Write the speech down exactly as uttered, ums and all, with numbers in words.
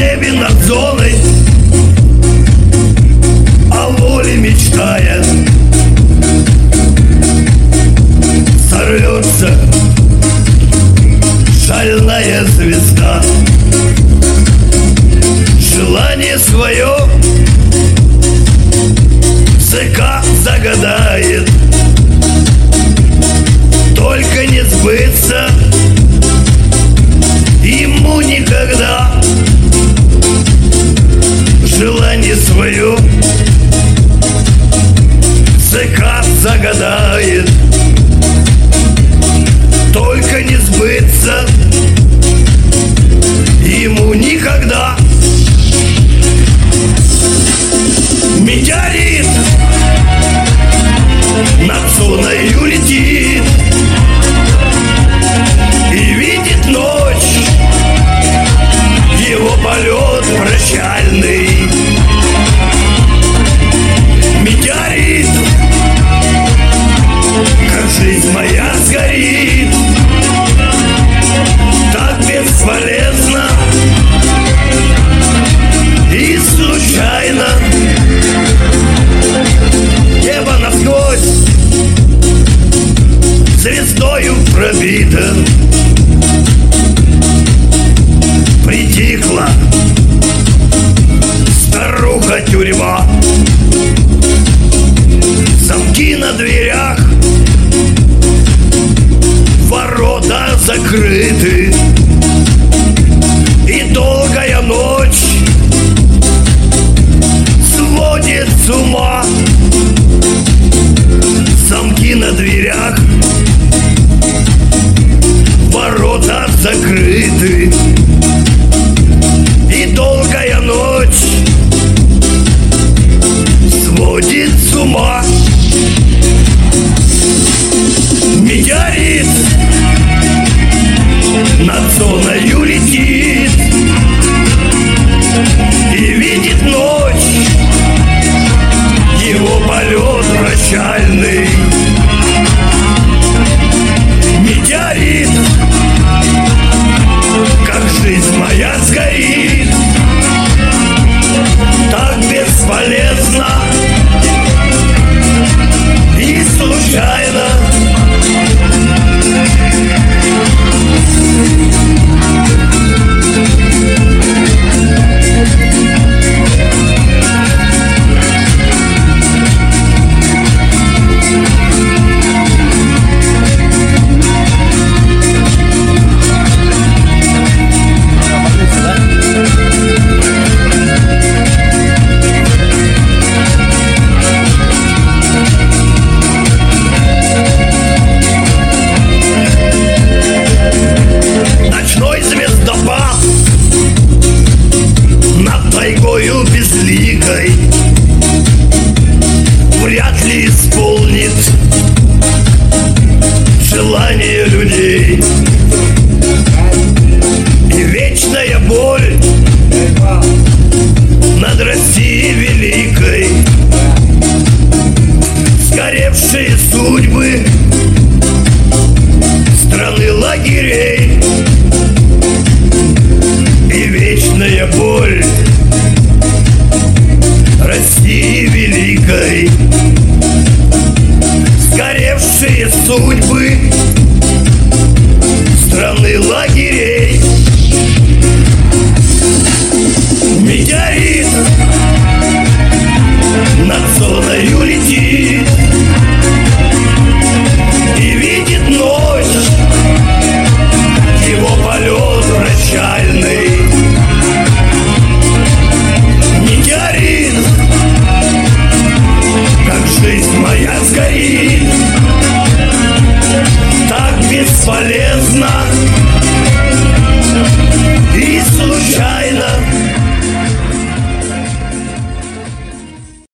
небе над зоной о воле мечтая, сорвется шальная звезда. Желание свое ЦК загадает, только не сбыться ему никогда. Желание свое ЦК загадает, только не сбыться ему никогда. Метеорит над зоною летит и видит ночь, его полет прощальный. Метеорит, как жизнь моя сгорит, так бесполезно и случайно. Небо насквозь звездою пробито, притихла старуха-тюрьма. Замки на дверях, ворота закрыты, и долгая ночь сводит с ума. Замки на дверях, ворота закрыты, и долгая ночь сводит с ума. Метеорит над зоною летит и видит ночь, его полет прощальный. Метеорит, как жизнь моя сгорит, так бесполезно и случайно. Безликой вряд ли исполнит желание людей, и вечная боль над Россией великой, сгоревшие судьбы страны лагерей, и вечная боль России великой, сгоревшие судьбы страны лагерей. Метеорит над зоною летит и видит ночь, его полет прощальный. Метеорит, как жизнь моя сгорит, так бесполезно и случайно.